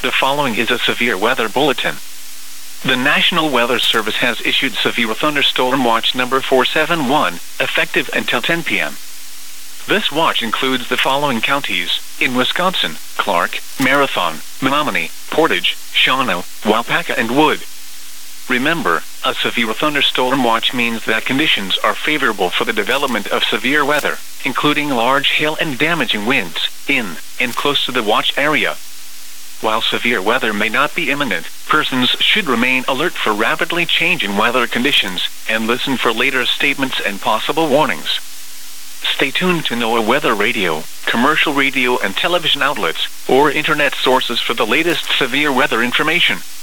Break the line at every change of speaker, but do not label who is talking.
The following is a severe weather bulletin. The National Weather Service has issued severe thunderstorm watch number 471, effective until 10 p.m. This watch includes the following counties in Wisconsin: Clark, Marathon, Menominee, Portage, Shawano, Waupaca, and Wood. Remember, a severe thunderstorm watch means that conditions are favorable for the development of severe weather, including large hail and damaging winds, in and close to the watch area. While severe weather may not be imminent, persons should remain alert for rapidly changing weather conditions, and listen for later statements and possible warnings. Stay tuned to NOAA Weather Radio, commercial radio and television outlets, or internet sources for the latest severe weather information.